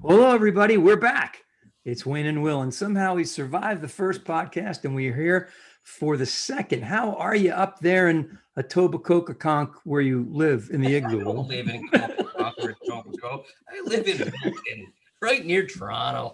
Hello, everybody. We're back. It's Wayne and Will, and somehow we survived the first podcast, and we're here for the second. How are you up there in Etobicoke, where you live in the I igloo? don't live in Etobicoke or Etobicoke. I live in Milton, right near Toronto.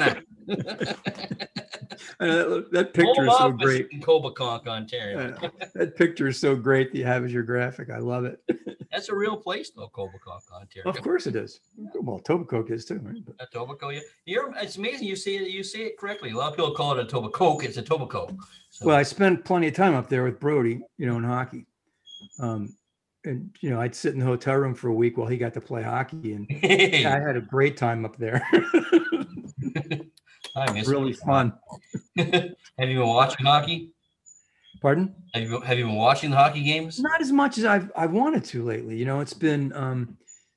That picture is so great. In Etobicoke, Ontario. That picture is so great that you have as your graphic. I love it. That's a real place, though, Etobicoke, Ontario. Of course it is. Well, Etobicoke is too, right? Etobicoke, it's amazing you say it correctly. A lot of people call it Etobicoke. It's Etobicoke. So. Well, I spent plenty of time up there with Brody, in hockey. And I'd sit in the hotel room for a week while he got to play hockey, and I had a great time up there. Really fun. Have you been watching hockey? Pardon? Have you been watching the hockey games? Not as much as I've wanted to lately. It's been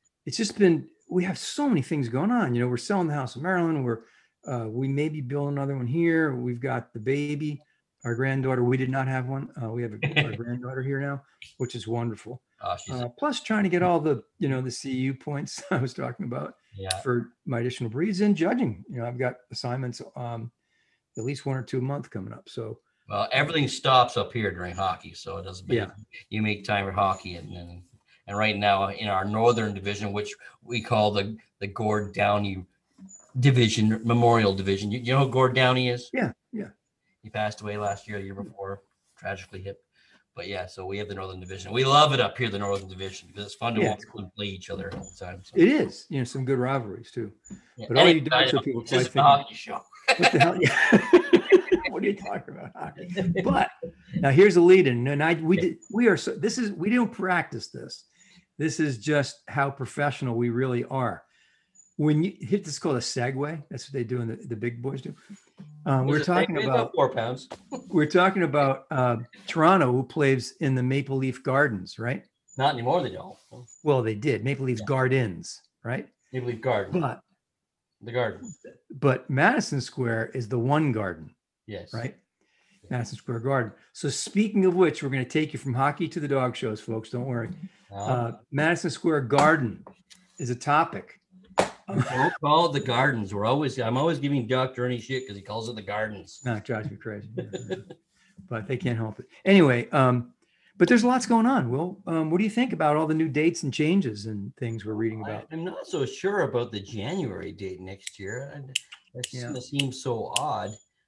we have so many things going on. We're selling the house in Maryland. We may be building another one here. We've got the baby, our granddaughter. We did not have one. We have our granddaughter here now, which is wonderful. Plus trying to get all the the CEU points I was talking about for my additional breeds and judging. I've got assignments at least 1 or 2 a month coming up. So well, everything stops up here during hockey, so it doesn't make you make time for hockey, and right now in our northern division, which we call the Gord Downey division, Memorial Division. You know who Gord Downey is? Yeah. He passed away last year, the year before, tragically hit. But so we have the Northern Division. We love it up here, the Northern Division, because it's fun to watch them play each other all the time. So. It is, some good rivalries too. Yeah. But all you dog show people play the hockey show. What the hell? Yeah. What are you talking about, hockey? But now here's a lead-in, and we don't practice this. This is just how professional we really are. When you hit this, called a segue. That's what they do, and the big boys do. We're talking about 4 pounds. We're talking about Toronto, who plays in the Maple Leaf Gardens, right? Not anymore, they don't. Well, they did. Maple Leaf Gardens, right? Maple Leaf Garden. The Garden. But Madison Square is the one garden. Yes. Right? Madison Square Garden. So speaking of which, we're going to take you from hockey to the dog shows, folks. Don't worry. Madison Square Garden is a topic. Don't call it the Gardens. I'm always giving Dr. Ernie shit because he calls it the Gardens. No, it drives me crazy. But they can't help it. Anyway, but there's lots going on. Will, what do you think about all the new dates and changes and things we're reading about? I'm not so sure about the January date next year. That's going to seem so odd.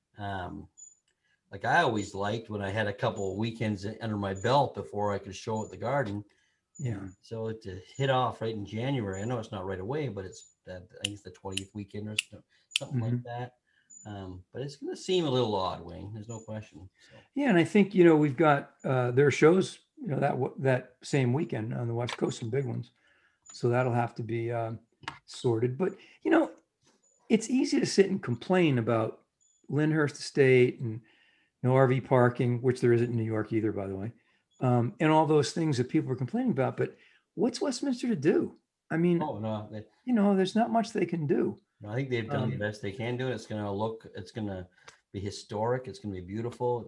Like I always liked when I had a couple of weekends under my belt before I could show at the Garden. Yeah. So to hit off right in January, I know it's not right away, but I think it's the 20th weekend or something like that. But it's going to seem a little odd, Wayne. There's no question. So. Yeah, and I think we've got there are shows that same weekend on the West Coast, some big ones. So that'll have to be sorted. But it's easy to sit and complain about Lyndhurst Estate and no RV parking, which there isn't in New York either, by the way. And all those things that people are complaining about, but what's Westminster to do? I mean, there's not much they can do. No, I think they've done the best they can do. It's going to be historic. It's going to be beautiful.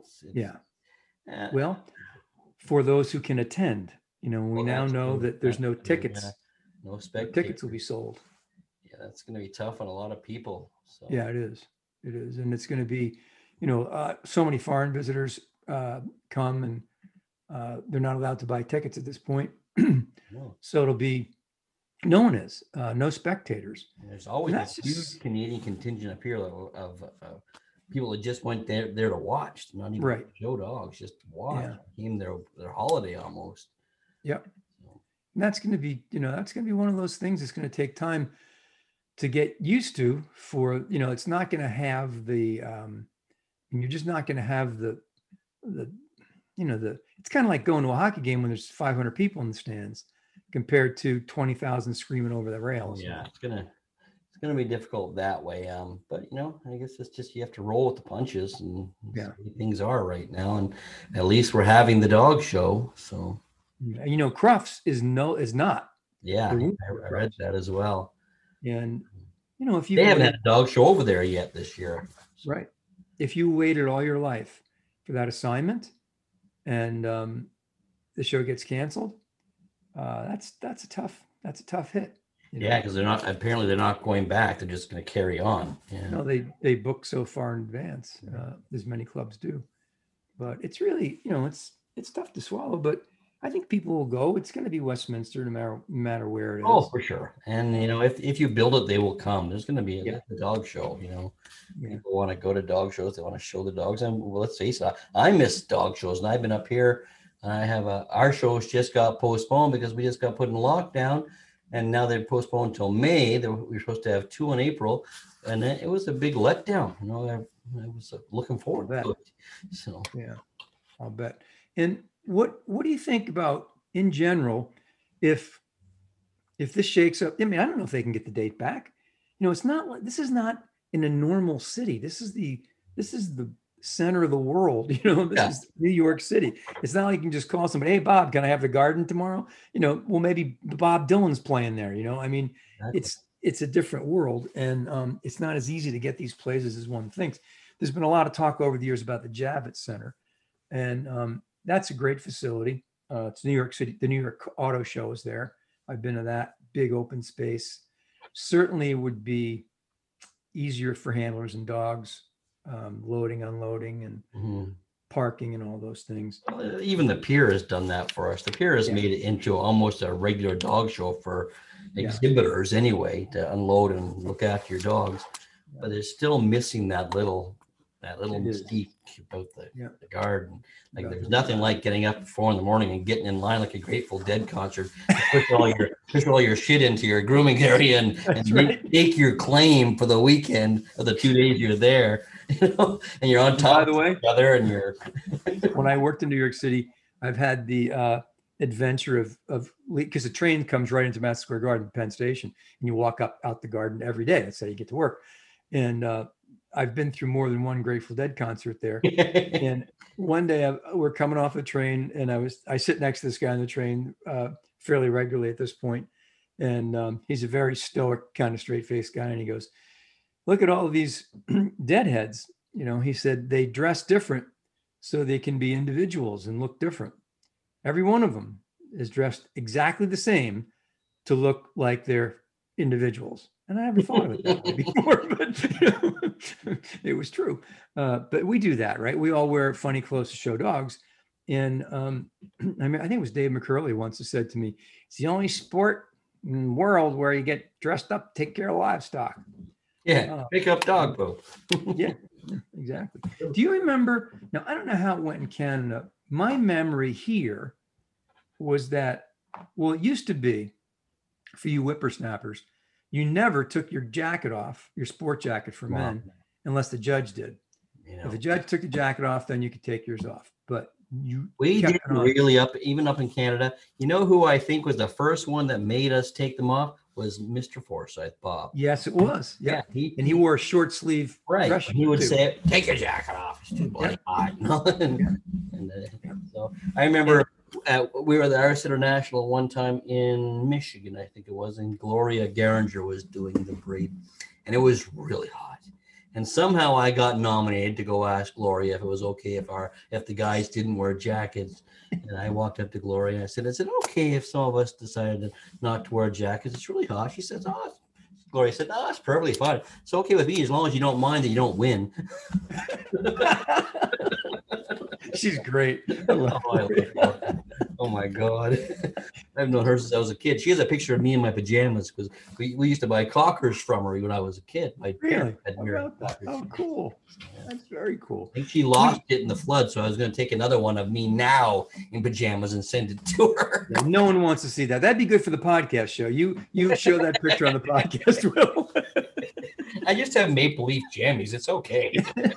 Well, for those who can attend, we now know that there's no tickets. No spec tickets will be sold. Yeah, that's going to be tough on a lot of people. So. Yeah, it is. And it's going to be, so many foreign visitors come and they're not allowed to buy tickets at this point. No. So it'll be known as no spectators. And there's always a huge Canadian contingent up here of people that just went there to watch, not even show dogs, just watch. Yeah. Came their holiday almost. Yep. And that's going to be, that's going to be one of those things that's going to take time to get used to. For it's not going to have the you're just not going to have the it's kind of like going to a hockey game when there's 500 people in the stands compared to 20,000 screaming over the rails. Yeah, it's gonna be difficult that way. But I guess it's just you have to roll with the punches, and things are right now. And at least we're having the dog show. So Crufts is not. Yeah, I read that as well. And if you they haven't had a dog show over there yet this year, right? If you waited all your life for that assignment, and the show gets canceled, that's a tough hit. Yeah, because they're not going back. They're just going to carry on. Yeah. No, they book so far in advance, as many clubs do. But it's really, it's tough to swallow. But I think people will go. It's going to be Westminster, no matter where it is. Oh, for sure. And if you build it, they will come. There's going to be a dog show. People want to go to dog shows. They want to show the dogs. And well, let's face it, I miss dog shows, and I've been up here. And I have our shows just got postponed because we just got put in lockdown. And now they're postponed until May. We were supposed to have 2 in April, and then it was a big letdown. I was looking forward to it. So yeah, I'll bet. And what do you think about in general if this shakes up? I mean, I don't know if they can get the date back. It's not like this is not in a normal city. This is the center of the world. This is New York City. It's not like you can just call somebody, hey Bob, can I have the Garden tomorrow? Well, maybe Bob Dylan's playing there. I mean, exactly. It's a different world, and it's not as easy to get these places as one thinks. There's been a lot of talk over the years about the Javits Center, and that's a great facility. It's New York City. The New York Auto Show is there. I've been to that big open space. Certainly would be easier for handlers and dogs. Loading, unloading, and parking, and all those things. Even the pier has done that for us. The pier has made it into almost a regular dog show for exhibitors anyway, to unload and look after your dogs. But they're still missing that little mystique about the garden. Like there's nothing like getting up at 4 a.m. and getting in line like a Grateful Dead concert, push all your shit into your grooming area and make your claim for the weekend or the 2 days you're there. And you're on top. By the way, of each other, and you're. When I worked in New York City, I've had the adventure of because the train comes right into Madison Square Garden, Penn Station, and you walk out the garden every day. That's how you get to work. And I've been through more than one Grateful Dead concert there. And one day we're coming off a train, and I sit next to this guy on the train fairly regularly at this point, and he's a very stoic, kind of straight-faced guy, and he goes, look at all of these deadheads. He said they dress different so they can be individuals and look different. Every one of them is dressed exactly the same to look like they're individuals. And I never thought of it that way before, but it was true. But we do that, right? We all wear funny clothes to show dogs. And I think it was Dave McCurley once who said to me, it's the only sport in the world where you get dressed up, take care of livestock. Yeah, pick up dog poop. Yeah, exactly. Do you remember? Now, I don't know how it went in Canada. My memory here was that, well, it used to be for you whippersnappers, you never took your jacket off, your sport jacket for men, unless the judge did. If the judge took the jacket off, then you could take yours off. But we didn't really even up in Canada. You know who I think was the first one that made us take them off? Was Mr. Forsyth, Bob. Yes, it was. Yeah. He wore a short sleeve. Right. He would say, take your jacket off. It's too bloody hot. So I remember we were at the Arts International one time in Michigan, I think it was, and Gloria Garinger was doing the parade, and it was really hot. And somehow I got nominated to go ask Gloria if it was okay if the guys didn't wear jackets. And I walked up to Gloria and I said, is it okay if some of us decided not to wear jackets? It's really hot. She says, Gloria said, no, it's perfectly fine. It's okay with me as long as you don't mind that you don't win. She's great. Oh my God. I've known her since I was a kid. She has a picture of me in my pajamas because we used to buy cockers from her when I was a kid. Really? Oh, cool. That's very cool. I think she lost it in the flood, so I was going to take another one of me now in pajamas and send it to her. Yeah, no one wants to see that. That'd be good for the podcast show. You show that picture on the podcast, Will. I just have maple leaf jammies. It's okay.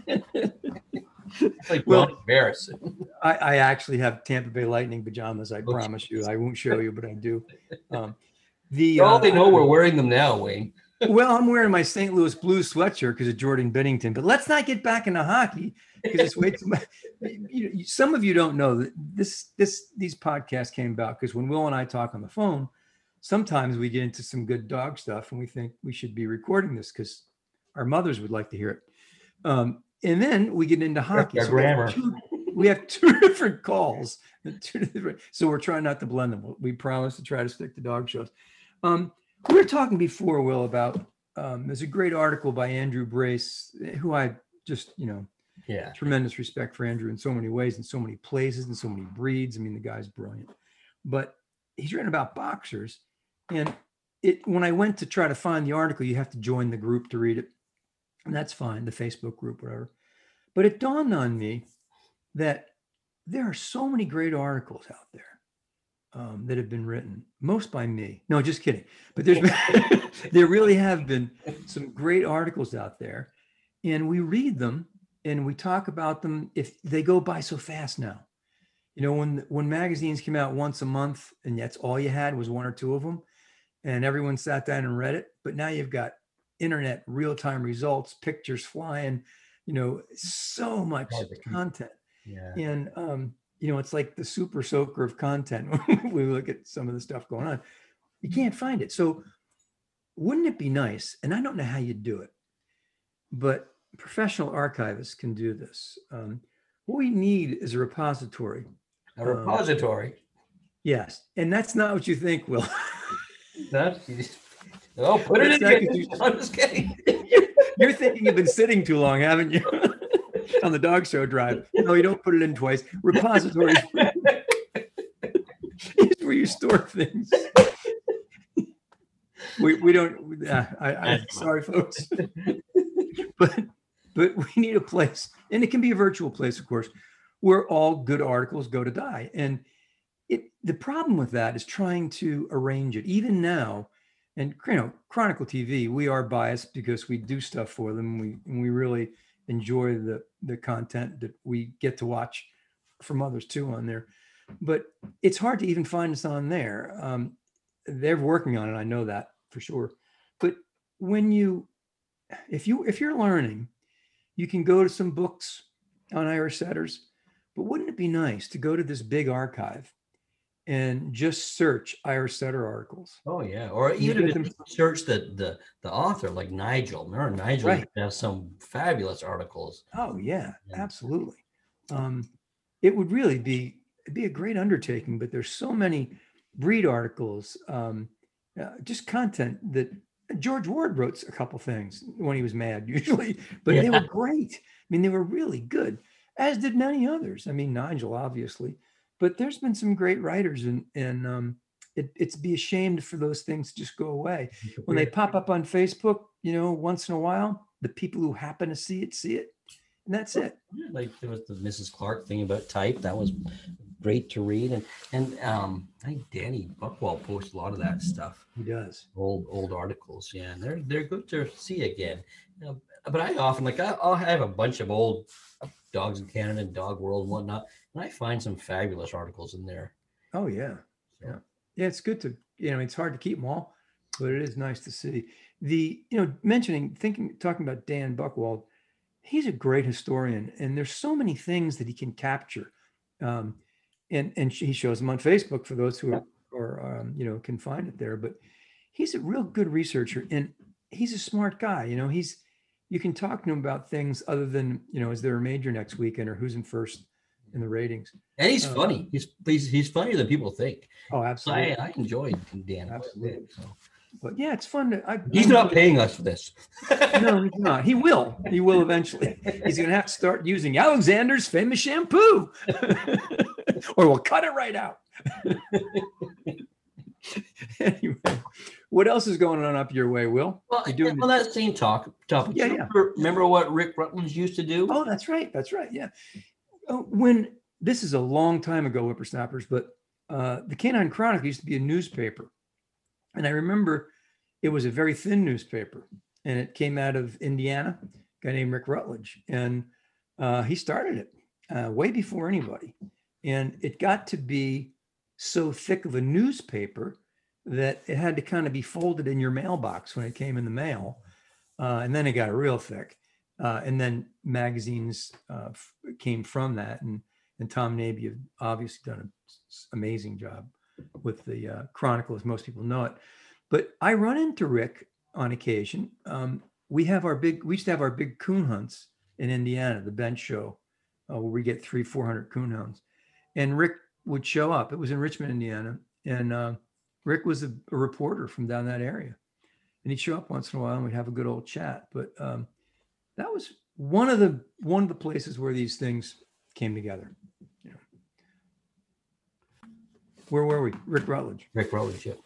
Like, well, embarrassing. I actually have Tampa Bay Lightning pajamas. I promise you. I won't show you, but I do. They know we're wearing them now, Wayne. Well, I'm wearing my St. Louis Blues sweatshirt because of Jordan Binnington. But let's not get back into hockey because it's way too much. Some of you don't know that these podcasts came about because when Will and I talk on the phone, sometimes we get into some good dog stuff and we think we should be recording this because our mothers would like to hear it. And then we get into hockey. So we have two different calls. So we're trying not to blend them. We promise to try to stick to dog shows. We were talking before, Will, about there's a great article by Andrew Brace, who I just, Yeah. tremendous respect for Andrew in so many ways, in so many places, and so many breeds. I mean, the guy's brilliant. But he's written about boxers. And when I went to try to find the article, you have to join the group to read it. And that's fine, the Facebook group, whatever. But it dawned on me that there are so many great articles out there that have been written, most by me. No, just kidding. But there really have been some great articles out there. And we read them and we talk about them. If they go by so fast now, when magazines came out once a month and that's all you had was one or two of them, and everyone sat down and read it. But now you've got internet real-time results, pictures flying, so much content. Yeah. And it's like the super soaker of content. We look at some of the stuff going on, you can't find it. So wouldn't it be nice? And I don't know how you do it, but professional archivists can do this. What we need is a repository. A repository. Yes. And that's not what you think, Will. Oh, put it in. I'm just kidding. You're thinking you've been sitting too long, haven't you? On the dog show drive. No, you don't put it in twice. Repository is where you store things. We don't. I'm sorry, folks. But we need a place, and it can be a virtual place, of course, where all good articles go to die. And the problem with that is trying to arrange it. Even now, and Chronicle TV, we are biased because we do stuff for them. We really enjoy the content that we get to watch from others too on there. But it's hard to even find us on there. They're working on it. I know that for sure. But if you're learning, you can go to some books on Irish setters. But wouldn't it be nice to go to this big archive and just search Irish setter articles? Oh yeah, or even if you search the author, like Nigel. Remember, Nigel has some fabulous articles. Oh yeah, absolutely. It would really be a great undertaking, but there's so many breed articles, just content that George Ward wrote a couple things when he was mad, usually, but they were great. I mean, they were really good, as did many others. I mean, Nigel, obviously. But there's been some great writers, and it's be ashamed for those things to just go away. When they pop up on Facebook, once in a while, the people who happen to see it, and that's it. Like there was the Mrs. Clark thing about type. That was great to read. And I think Danny Buckwald posts a lot of that stuff. He does. Old articles, yeah, and they're good to see again. But I often I'll have a bunch of old Dogs in Canada and Dog World and whatnot, and I find some fabulous articles in there. Oh yeah, yeah. It's good to it's hard to keep them all, but it is nice to see. Talking about Dan Buckwald, he's a great historian, and there's so many things that he can capture, and he shows them on Facebook for those who are can find it there. But he's a real good researcher, and he's a smart guy. You can talk to him about things other than, is there a major next weekend or who's in first in the ratings. And he's funny. He's funnier than people think. Oh, absolutely. I enjoy Dan. Absolutely. But yeah, it's fun. He's not paying us for this. No, he's not. He will. He will eventually. He's going to have to start using Alexander's famous shampoo, or we'll cut it right out. Anyway, what else is going on up your way, Will? Well, that same topic. Yeah. Remember what Rick Rutledge used to do? Oh, that's right. Yeah. This is a long time ago, whippersnappers, but the Canine Chronicle used to be a newspaper. And I remember it was a very thin newspaper, and it came out of Indiana, a guy named Rick Rutledge. And he started it way before anybody. And it got to be so thick of a newspaper that it had to kind of be folded in your mailbox when it came in the mail. And then it got real thick. And then magazines came from that. And Tom Naby have obviously done an amazing job with the Chronicle, as most people know it. But I run into Rick on occasion. We used to have our big coon hunts in Indiana, the bench show, where we get 300-400 coon hounds. And Rick would show up. It was in Richmond, Indiana. And Rick was a reporter from down that area, and he'd show up once in a while, and we'd have a good old chat. But that was one of the places where these things came together. You know. Where were we? Rick Rutledge. Rick Rutledge, yeah.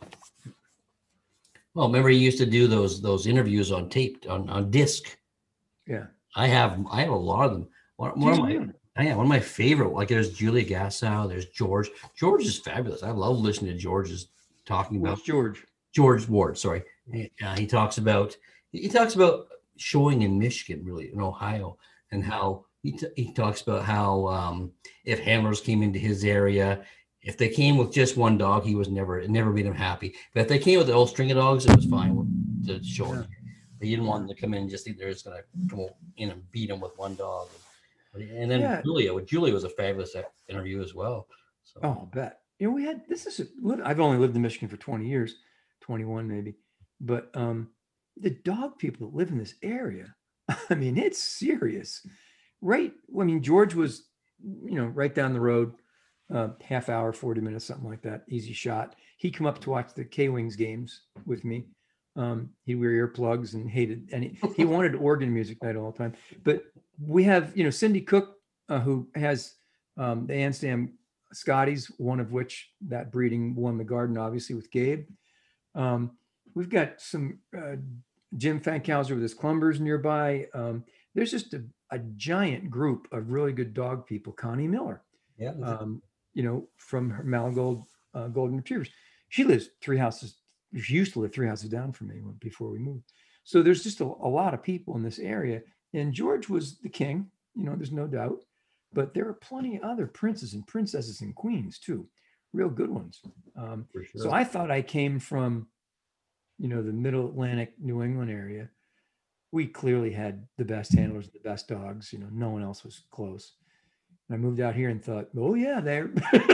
Well, remember he used to do those interviews on tape on disc. Yeah, I have a lot of them. One of my favorite. Like there's Julia Gassow, there's George. George is fabulous. I love listening to George's talking about George Ward. Sorry, he talks about showing in Michigan, really in Ohio, and how he talks about how if handlers came into his area. If they came with just one dog, it never made him happy. But if they came with the whole string of dogs, it was fine to show him. But you didn't want them to come in and just think they're just going to come in and beat him with one dog. And then Julia was a fabulous interview as well. So. Oh, I'll bet. You know, I've only lived in Michigan for 20 years, 21 maybe. But the dog people that live in this area, I mean, it's serious. Right. I mean, George was, right down the road. Half hour, 40 minutes, something like that. Easy shot. He'd come up to watch the K-Wings games with me. He'd wear earplugs and he wanted organ music night all the time. But we have, Cindy Cook, who has the Amsterdam Scotties, one of which that breeding won the Garden, obviously, with Gabe. We've got some Jim Fankhauser with his Clumbers nearby. There's just a giant group of really good dog people. Connie Miller. Yeah. From her Malagold Golden Retrievers. She lives 3 houses. She used to live 3 houses down from me before we moved. So there's just a lot of people in this area. And George was the king, there's no doubt. But there are plenty of other princes and princesses and queens too, real good ones. For sure. So I thought I came from, the middle Atlantic, New England area. We clearly had the best handlers, the best dogs. No one else was close. I moved out here and thought, oh yeah, there.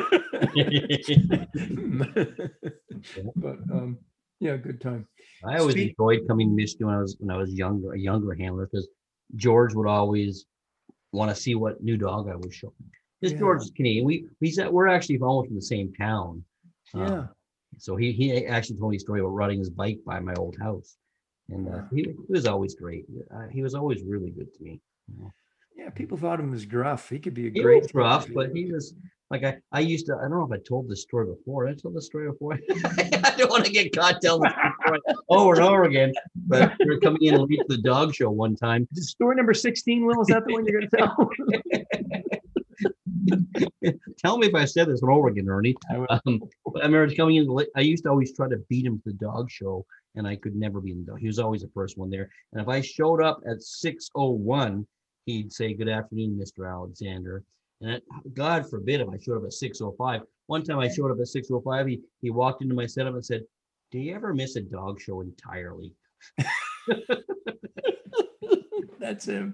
But good time. I always enjoyed coming to Michigan when I was younger, a younger handler, because George would always want to see what new dog I was showing. Because George is Canadian. We're actually almost from the same town. Yeah. So he actually told me a story about riding his bike by my old house, and he was always great. He was always really good to me. Yeah, people thought him was gruff. He could be a great. He was rough, but he was like I used to. I don't know if I told this story before. I told the story before. I don't want to get caught telling this story over and over again. But we were coming in late to the dog show one time. Is story number 16, Will? Is that the one you're going to tell? Tell me if I said this one over again, Ernie. I remember coming in late. I used to always try to beat him to the dog show, and I could never beat him. He was always the first one there. And if I showed up at 6:01. He'd say, "Good afternoon, Mr. Alexander." And God forbid if I showed up at 6:05. One time I showed up at 6:05. He walked into my setup and said, "Do you ever miss a dog show entirely?" That's him.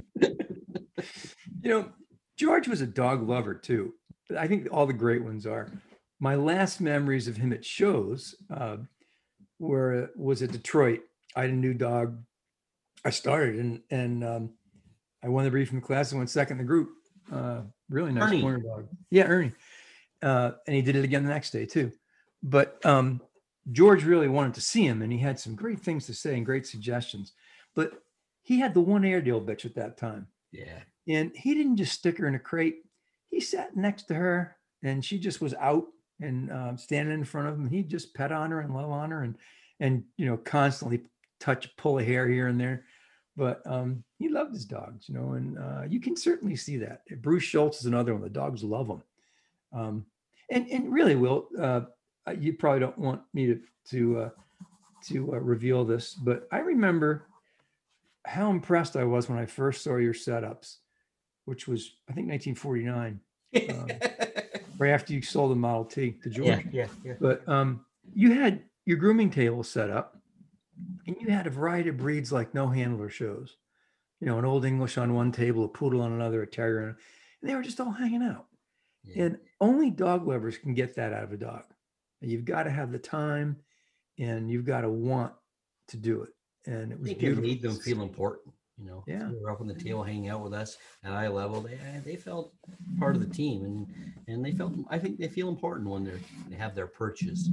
George was a dog lover too. I think all the great ones are. My last memories of him at shows was at Detroit. I had a new dog. I started and I won the brief from the class and went second in the group. Really nice Ernie. pointer dog. Yeah, Ernie. And he did it again the next day too. But George really wanted to see him, and he had some great things to say and great suggestions. But he had the one Airedale bitch at that time. Yeah. And he didn't just stick her in a crate. He sat next to her, and she just was out and standing in front of him. He'd just pet on her and love on her and constantly pull a hair here and there. But he loved his dogs, and you can certainly see that. Bruce Schultz is another one. The dogs love him. And really, Will, you probably don't want me to reveal this, but I remember how impressed I was when I first saw your setups, which was, I think, 1949, right after you sold the Model T to George. Yeah. But you had your grooming table set up. And you had a variety of breeds like no handler shows, an Old English on one table, a poodle on another, a terrier, and they were just all hanging out. Yeah. And only dog lovers can get that out of a dog. And you've got to have the time, and you've got to want to do it. And it was beautiful. It made them feel important. Yeah. They were up on the table hanging out with us at eye level. They felt part of the team, and they felt. I think they feel important when they have their perches.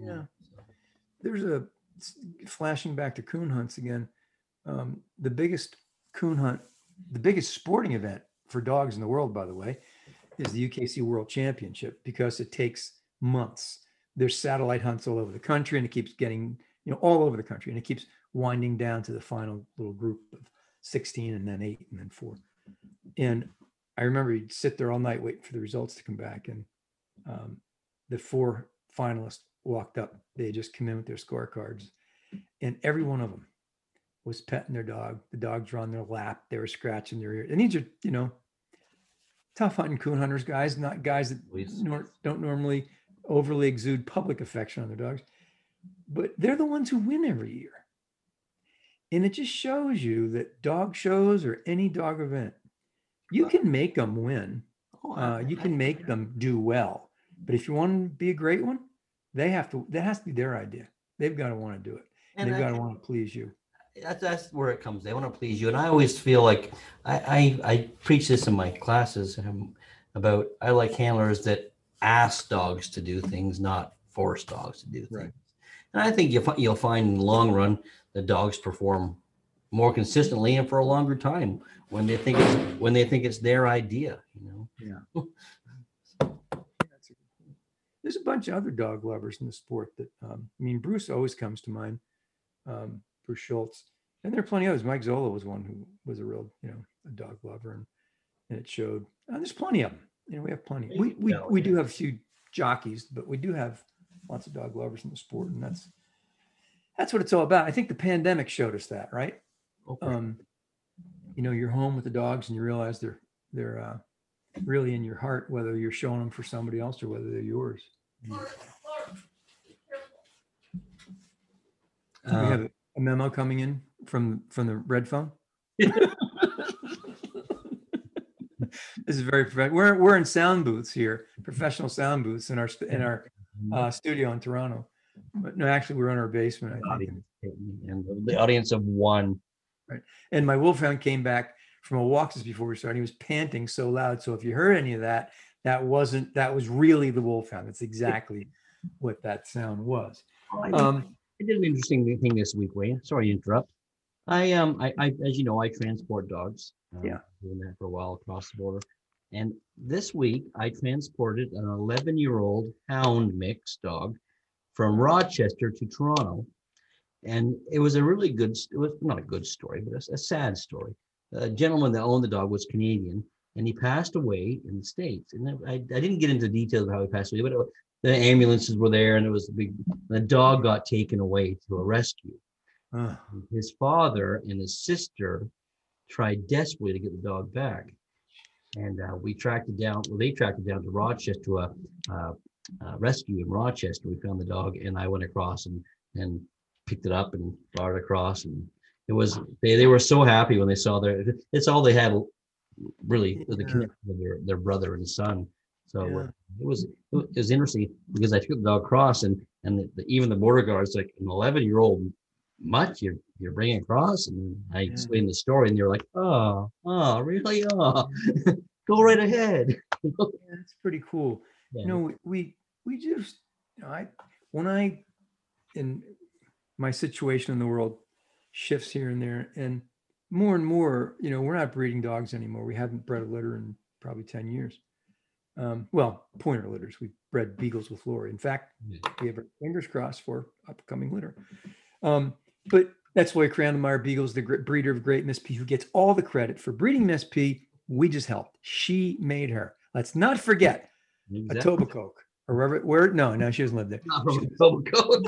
Yeah. There's a, flashing back to coon hunts again. The biggest coon hunt, the biggest sporting event for dogs in the world, by the way, is the UKC World Championship, because it takes months. There's satellite hunts all over the country, and it keeps getting, all over the country, and it keeps winding down to the final little group of 16 and then 8 and then 4. And I remember you'd sit there all night waiting for the results to come back. And the 4 finalists walked up. They had just come in with their scorecards, and every one of them was petting their dog. The dogs were on their lap. They were scratching their ear. And these are, tough hunting coon hunters, guys, not guys that don't normally overly exude public affection on their dogs, but they're the ones who win every year. And it just shows you that dog shows or any dog event, you can make them win. You can make them do well. But if you want to be a great one, that has to be their idea. They've got to want to do it. And they've got to want to please you. That's where it comes. They want to please you. And I always feel like I preach this in my classes about, I like handlers that ask dogs to do things, not force dogs to do things. Right. And I think you'll find in the long run, the dogs perform more consistently and for a longer time when they think it's their idea, Yeah. There's a bunch of other dog lovers in the sport that, Bruce always comes to mind. Bruce Schultz, and there are plenty of others. Mike Zola was one who was a real, a dog lover, and it showed. There's plenty of them. We have plenty. We do have a few jockeys, but we do have lots of dog lovers in the sport, and that's what it's all about. I think the pandemic showed us that, right? Okay. You're home with the dogs, and you realize they're really in your heart, whether you're showing them for somebody else or whether they're yours. We have a memo coming in from the red phone. This is very professional. We're in sound booths here, professional sound booths in our studio in Toronto. But no, actually, we're in our basement, I think. And the audience of one. Right. And my wolfhound came back from a walk just before we started. He was panting so loud. So if you heard any of that, that was really the wolfhound. That's exactly what that sound was. I did an interesting thing this week, Wayne. Sorry to interrupt. I as you know, I transport dogs. Yeah. Doing that for a while across the border. And this week I transported an 11-year-old hound mix dog from Rochester to Toronto. And it was a really good, it was not a good story, but a sad story. The gentleman that owned the dog was Canadian, and he passed away in the States. And I didn't get into details of how he passed away, but the ambulances were there, and it was the dog got taken away to a rescue. His father and his sister tried desperately to get the dog back. And we tracked it down. Well, they tracked it down to Rochester, to a rescue in Rochester. We found the dog, and I went across and picked it up and brought it across. And it was, they were so happy when they saw it's all they had really, the connection with their brother and son. So it was interesting because I took the dog across, and even the border guards, like, an 11-year-old mutt you're bringing across, and I explained the story, and they're like, oh really, go right ahead. That's pretty cool. We just, when I in my situation in the world shifts here and there, and more, we're not breeding dogs anymore. We haven't bred a litter in probably 10 years. Well, pointer litters. We bred beagles with Lori. In fact, we have our fingers crossed for upcoming litter. But that's why Crandallmeyer Beagle's the breeder of Great Miss P, who gets all the credit for breeding Miss P. We just helped. She made her. Let's not forget Etobicoke, or where? No, she doesn't live there. Not from Etobicoke.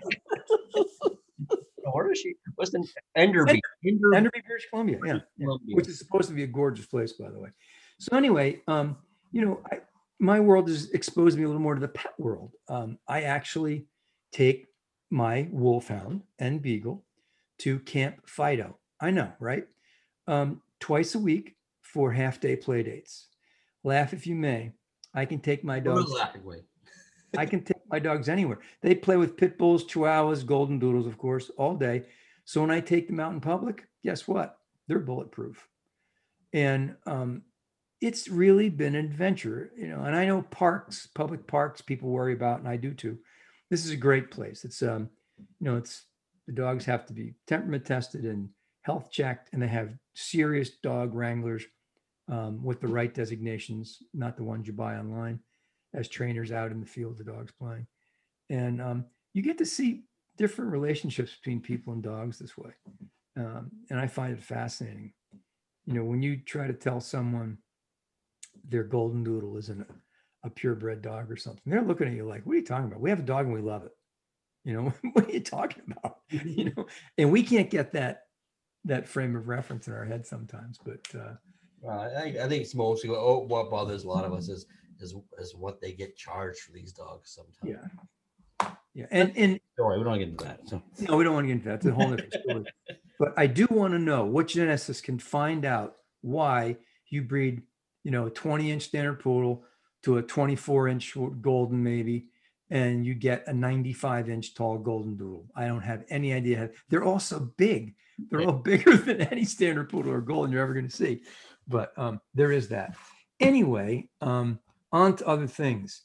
Where is she? What's the Enderby, British Columbia? Yeah. Which is supposed to be a gorgeous place, by the way. So anyway, my world has exposed me a little more to the pet world. I actually take my wolfhound and beagle to Camp Fido. I know, right? Twice a week for half-day play dates. Laugh if you may. I can take my dogs. I can take my dogs anywhere. They play with pit bulls, chihuahuas, golden doodles, of course, all day. So when I take them out in public, guess what? They're bulletproof. And it's really been an adventure, And I know public parks, people worry about, and I do too. this is a great place. It's it's the dogs have to be temperament tested and health checked, and they have serious dog wranglers with the right designations, not the ones you buy online, as trainers out in the field, the dogs playing. And you get to see different relationships between people and dogs this way. And I find it fascinating. When you try to tell someone their golden doodle isn't a purebred dog or something, they're looking at you like, what are you talking about? We have a dog and we love it. What are you talking about? And we can't get that frame of reference in our head sometimes, but I think it's mostly what bothers a lot of us is what they get charged for these dogs sometimes. Yeah. And sorry, we don't get into that. So. No, we don't want to get into that. It's a whole different story. But I do want to know what geneticists can find out why you breed, a 20-inch standard poodle to a 24-inch golden maybe, and you get a 95-inch tall golden doodle. I don't have any idea. They're all so big. They're all bigger than any standard poodle or golden you're ever going to see. But there is that. Anyway, on to other things.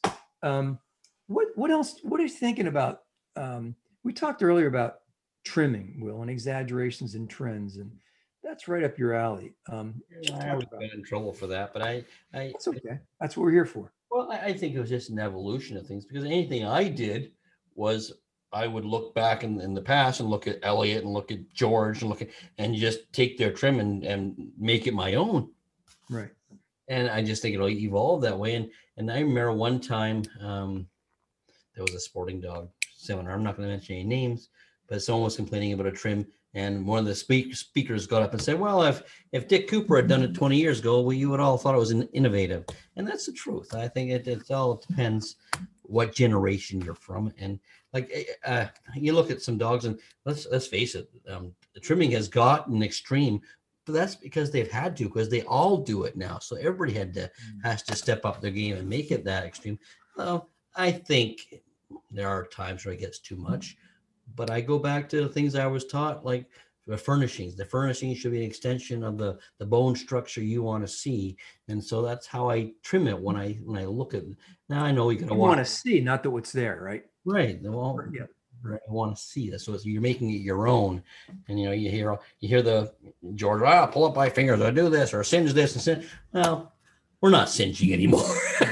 What else? What are you thinking about? We talked earlier about trimming, Will, and exaggerations and trends, and that's right up your alley. I was in trouble for that, but it's okay. That's what we're here for. Well, I think it was just an evolution of things, because anything I did was I would look back in the past and look at Elliot and look at George and just take their trim and make it my own. Right. And I just think it'll evolve that way. And I remember one time there was a sporting dog seminar. I'm not going to mention any names, but someone was complaining about a trim, and one of the speakers got up and said, well, if Dick Cooper had done it 20 years ago, well, you would all thought it was innovative. And that's the truth. I think it all depends what generation you're from. And like you look at some dogs, and let's face it, the trimming has gotten extreme, but that's because they've had to, because they all do it now. So everybody has to step up their game and make it that extreme. Well, I think there are times where it gets too much, but I go back to the things I was taught, like the furnishings. The furnishings should be an extension of the bone structure you want to see, and so that's how I trim it when I look at it. Now I know you want to see, not that what's there, right? Right. Well, yeah. Right. I want to see this, so you're making it your own, and you hear the George, pull up my fingers, I do this or singe this and singe. Well, we're not singeing anymore.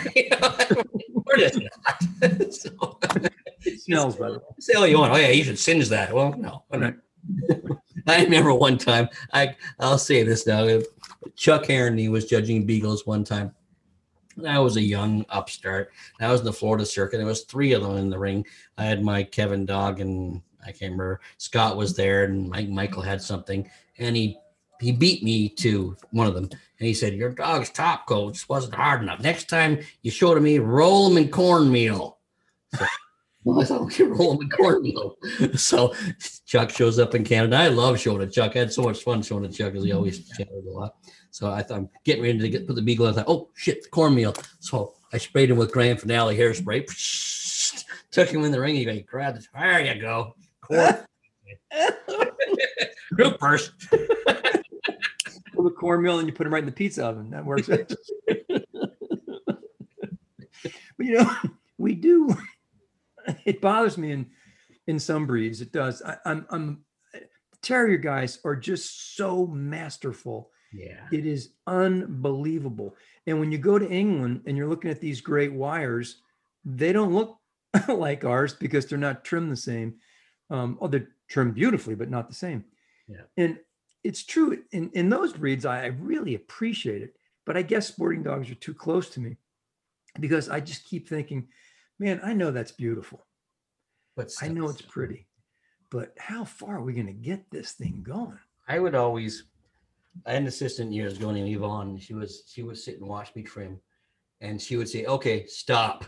We're just not. So, it smells better. Say all you want. Oh yeah, you should singe that. Well, no. Right. I remember one time. I'll say this now. Chuck Herndon was judging beagles one time. I was a young upstart. I was in the Florida circuit. There was 3 of them in the ring. I had my Kevin dog, and I can't remember. Scott was there, and Michael had something, and he beat me to one of them. And he said, your dog's top coats wasn't hard enough. Next time you show to me, roll them in cornmeal. So, well, I thought we could roll them in cornmeal. So Chuck shows up in Canada. I love showing to Chuck. I had so much fun showing to Chuck because he always chatted a lot. So I thought I'm getting ready to put the beagle on. I thought, oh shit, the cornmeal. So I sprayed him with Grand Finale hairspray. Took him in the ring. He grabbed it. There you go. Group first. Put the cornmeal and you put them right in the pizza oven. That works. But we do. It bothers me in some breeds. It does. Terrier guys are just so masterful. Yeah. It is unbelievable. And when you go to England and you're looking at these great wires, they don't look like ours because they're not trimmed the same. They're trimmed beautifully, but not the same. Yeah. And it's true in those breeds, I really appreciate it. But I guess sporting dogs are too close to me because I just keep thinking, man, I know that's beautiful. But I know it's pretty. But how far are we going to get this thing going? I had an assistant years ago named Yvonne. She would sit and watch me trim, and she would say, okay, stop.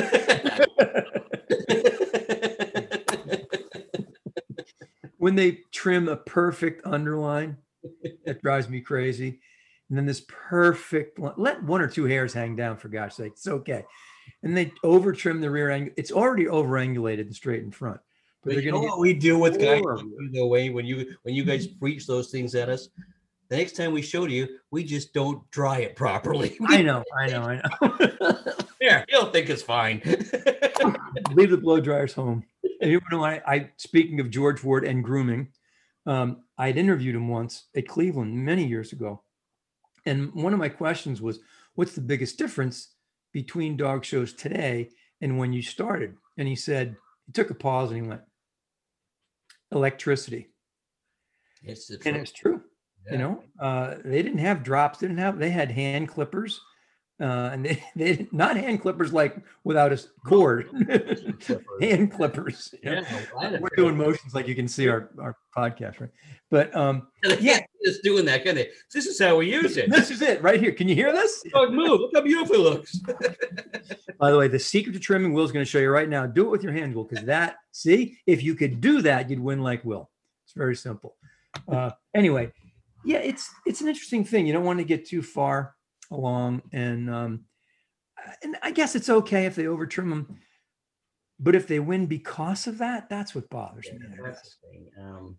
When they trim a perfect underline, that drives me crazy. And then this perfect, let 1 or 2 hairs hang down, for gosh sake, it's okay. And they over trim the rear angle. It's already over angulated and straight in front. But you know what we do with guys, the way when you guys preach those things at us, the next time we show to you, we just don't dry it properly. I know. Yeah, he'll think it's fine. Leave the blow dryers home. And you know, I speaking of George Ward and grooming, I'd interviewed him once at Cleveland many years ago. And one of my questions was, what's the biggest difference between dog shows today and when you started? And he said, he took a pause and he went, electricity. It's the And it's true. Yeah. You know, they didn't have drops, they had hand clippers. And they not hand clippers like without a cord, hand clippers. You know? Yeah, we're doing motions like you can see our podcast, right? But yeah, it's doing that, can they? This is how we use it. This is it right here. Can you hear this? Dog move. Look how beautiful it looks. By the way, the secret to trimming, Will's going to show you right now. Do it with your hands, Will, because see, if you could do that, you'd win like Will. It's very simple. Anyway, yeah, it's an interesting thing. You don't want to get too far along, and I guess it's okay if they over trim them, but if they win because of that, that's what bothers me. That's the thing.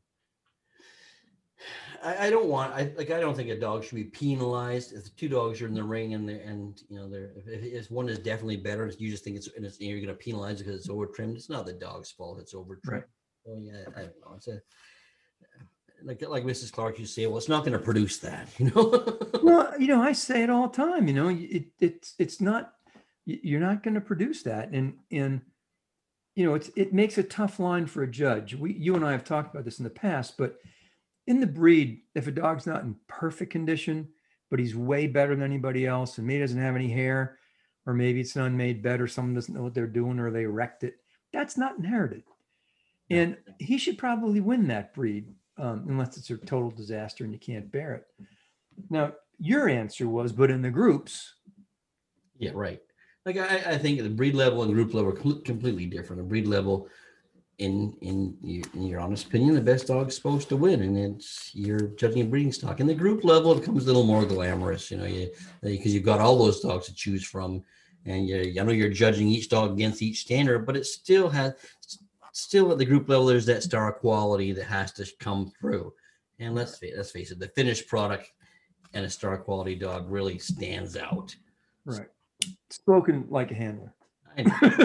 I don't think a dog should be penalized if the two dogs are in the ring and you know if one is definitely better, you just think you're going to penalize it because it's over trimmed. It's not the dog's fault; it's over trimmed. Right. So yeah, I don't know. It's like Mrs. Clark used to say, well, it's not going to produce that, you know. Well, you know, I say it all the time. You know, it's not, you're not going to produce that, and you know, it makes a tough line for a judge. You and I have talked about this in the past, but in the breed, if a dog's not in perfect condition, but he's way better than anybody else, and maybe doesn't have any hair, or maybe it's an unmade bed, or someone doesn't know what they're doing, or they wrecked it, that's not inherited, and he should probably win that breed. Unless it's a total disaster and you can't bear it. Now, your answer was, but in the groups. Yeah, right. Like I think the breed level and group level are completely different. A breed level, in your honest opinion, the best dog's supposed to win, and you're judging a breeding stock. In the group level, it becomes a little more glamorous, you know, because you've got all those dogs to choose from, and I know you're judging each dog against each standard, but it still at the group level, there's that star quality that has to come through. And let's face it, the finished product and a star quality dog really stands out. Right. Spoken like a handler. I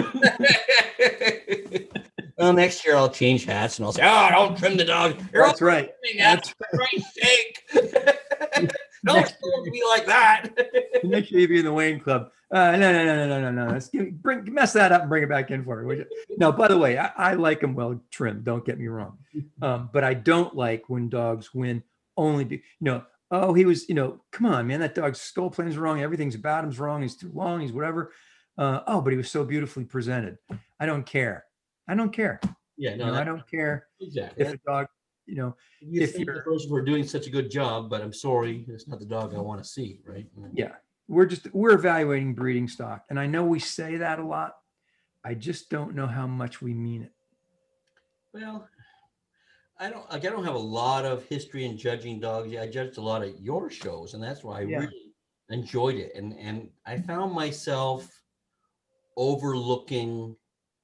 know. Well, next year I'll change hats and I'll say, "Oh, don't trim the dog." That's right. That's for Christ's sake. Don't be like that. Next year you'll be in the Wayne Club. No. Let's mess that up and bring it back in for me. No, by the way, I like them well trimmed. Don't get me wrong. But I don't like when dogs win only oh, he was, come on, man, that dog's skull plane's wrong. Everything's about him's wrong. He's too long. He's whatever. But he was so beautifully presented. I don't care. Yeah, no, I don't care. Exactly. If a dog, you think the person we're doing such a good job, but I'm sorry, it's not the dog I want to see, right? Yeah. We're evaluating breeding stock. And I know we say that a lot. I just don't know how much we mean it. Well, I don't have a lot of history in judging dogs. I judged a lot of your shows, and that's why I really enjoyed it. And I found myself overlooking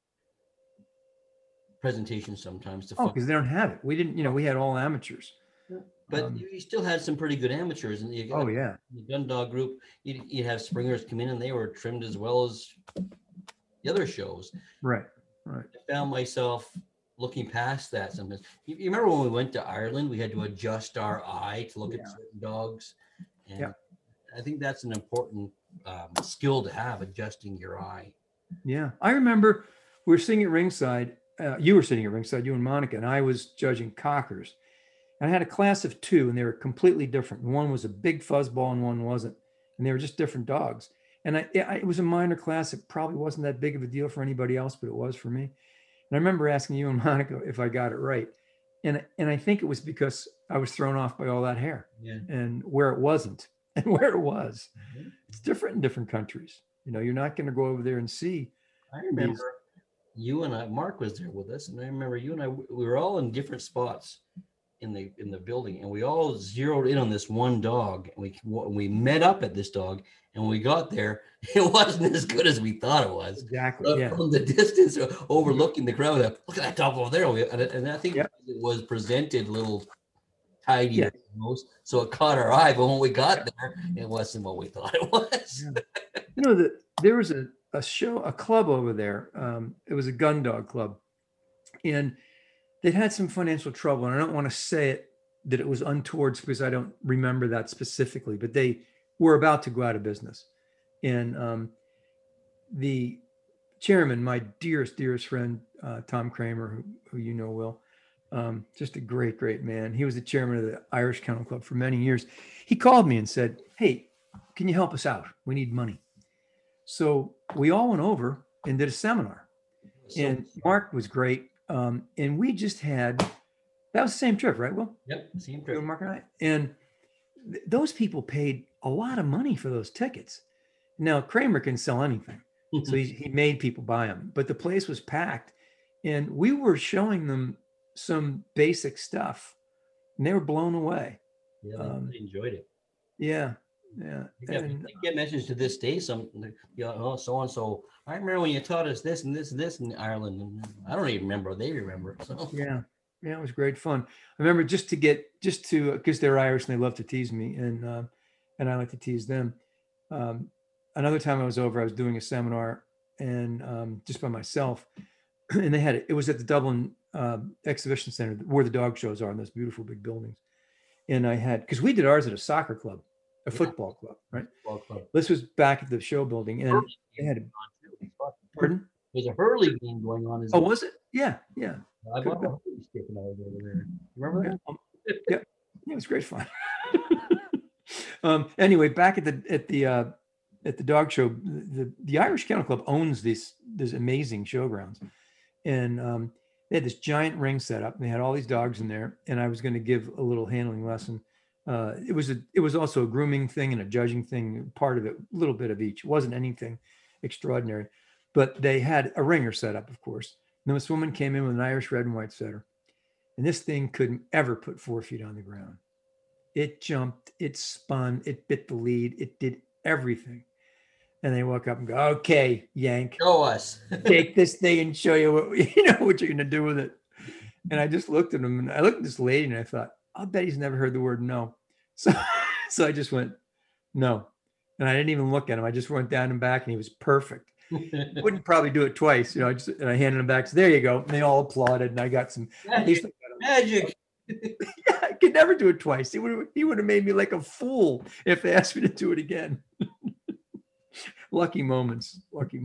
presentations sometimes. Because they don't have it. We didn't, we had all amateurs. But you still had some pretty good amateurs. And the gun dog group, you have springers come in and they were trimmed as well as the other shows. Right. I found myself looking past that sometimes. You remember when we went to Ireland, we had to adjust our eye to look at certain dogs. And I think that's an important skill to have, adjusting your eye. Yeah. I remember we were sitting at ringside. You were sitting at ringside, you and Monica, and I was judging cockers. And I had a class of two, and they were completely different. One was a big fuzzball and one wasn't. And they were just different dogs. And it was a minor class. It probably wasn't that big of a deal for anybody else, but it was for me. And I remember asking you and Monica if I got it right. And I think it was because I was thrown off by all that hair and where it wasn't and where it was. Mm-hmm. It's different in different countries. You're not going to go over there and see. I remember you and I, Mark was there with us. And I remember you and I, we were all in different spots in the building, and we all zeroed in on this one dog, and we met up at this dog, and when we got there, it wasn't as good as we thought it was. Exactly. But from the distance, overlooking the crowd, look at that dog over there, and I think it was presented a little tidy, so it caught our eye. But when we got there, it wasn't what we thought it was. There was a club over there. It was a gun dog club, and they'd had some financial trouble. And I don't want to say it that it was untoward because I don't remember that specifically, but they were about to go out of business. And the chairman, my dearest friend, Tom Kramer, who you know Will, just a great man. He was the chairman of the Irish Kennel Club for many years. He called me and said, "Hey, can you help us out? We need money." So we all went over and did a seminar, and Mark was great. And we just had, that was the same trip, right, Will? Yep, same trip. Mark and I. And those people paid a lot of money for those tickets. Now, Kramer can sell anything. So he made people buy them, but the place was packed, and we were showing them some basic stuff, and they were blown away. Yeah, they enjoyed it. Yeah. And get messages to this day. Some, so and so. I remember when you taught us this and this and this in Ireland, and I don't even remember. They remember. So yeah, it was great fun. I remember just because they're Irish and they love to tease me, and I like to tease them. Another time I was over, I was doing a seminar and just by myself, and it was at the Dublin Exhibition Center where the dog shows are in those beautiful big buildings. And because we did ours at a soccer club, a football club, right? Football club. This was back at the show building, and they had pardon? There's a hurley game going on. Oh, was it? Yeah. I bought a hurley stick when I was over there. Remember that? Yeah, it was great fun. Anyway, back at the dog show, the Irish Kennel Club owns these amazing showgrounds, and they had this giant ring set up, and they had all these dogs in there, and I was going to give a little handling lesson. It was also a grooming thing and a judging thing, part of it, a little bit of each. It wasn't anything extraordinary, but they had a ringer set up, of course. And then this woman came in with an Irish red and white setter, and this thing couldn't ever put 4 feet on the ground. It jumped, it spun, it bit the lead, it did everything. And they walk up and go, "Okay, Yank, show us. Take this thing and show you what you're going to do with it." And I just looked at him, and I looked at this lady, and I thought, I'll bet he's never heard the word no. So I just went, "No." And I didn't even look at him. I just went down and back, and he was perfect. Wouldn't probably do it twice, and I handed him back. So there you go. And they all applauded, and I got some magic. Yeah, I could never do it twice. He would have made me like a fool if they asked me to do it again. Lucky moments.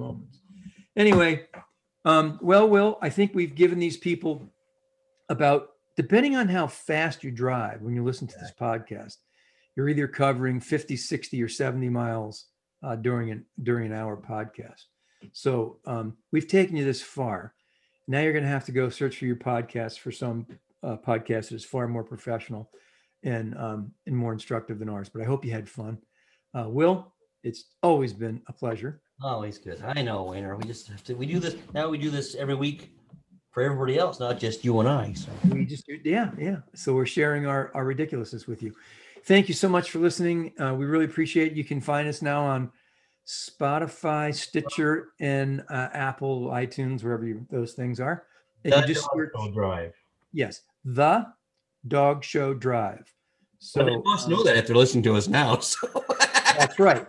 Anyway, well, Will, I think we've given these people about, depending on how fast you drive when you listen to this podcast, you're either covering 50, 60, or 70 miles during an hour podcast. So we've taken you this far. Now you're going to have to go search for your podcast for some podcast that is far more professional and more instructive than ours. But I hope you had fun. Will, it's always been a pleasure. Always good. I know, Wayner. We do this now. We do this every week for everybody else, not just you and I. So we just do, yeah. So we're sharing our ridiculousness with you. Thank you so much for listening. We really appreciate it. You can find us now on Spotify, Stitcher, and Apple, iTunes, wherever those things are. And you just Drive. Yes, The Dog Show Drive. So they must know that if they're listening to us now. So that's right.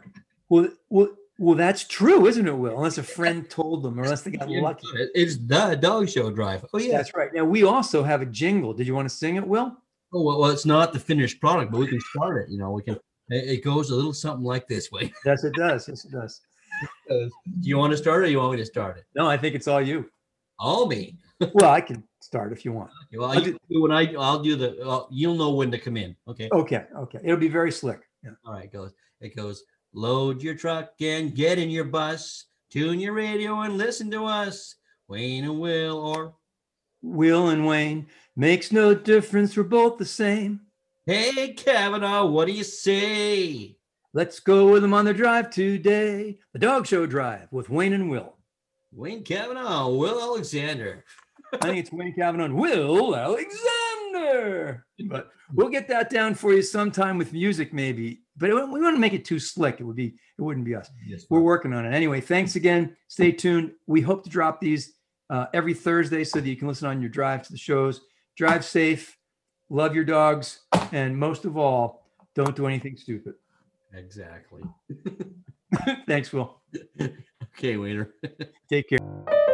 Well, that's true, isn't it, Will? Unless a friend told them, or unless they got lucky. It's The Dog Show Drive. Oh, yeah. That's right. Now, we also have a jingle. Did you want to sing it, Will? Oh, well, it's not the finished product, but we can start it. We can. It goes a little something like this way. Yes, it does. Do you want to start it, or you want me to start it? No, I think it's all you. All me? Well, I can start if you want. Okay, well, I'll do the. You'll know when to come in. Okay. Okay. It'll be very slick. Yeah. All right. It goes. Load your truck and get in your bus. Tune your radio and listen to us. Wayne and Will, or Will and Wayne. Makes no difference. We're both the same. Hey, Kavanaugh, what do you say? Let's go with them on the drive today. The Dog Show Drive with Wayne and Will. Wayne Kavanaugh, Will Alexander. I think it's Wayne Kavanaugh and Will Alexander. But we'll get that down for you sometime with music, maybe. But we want to make it too slick. It wouldn't be us. Yes, we're working on it. Anyway, thanks again. Stay tuned. We hope to drop these every Thursday so that you can listen on your drive to the shows. Drive safe. Love your dogs. And most of all, don't do anything stupid. Exactly. Thanks, Will. Okay, Wayner. Take care.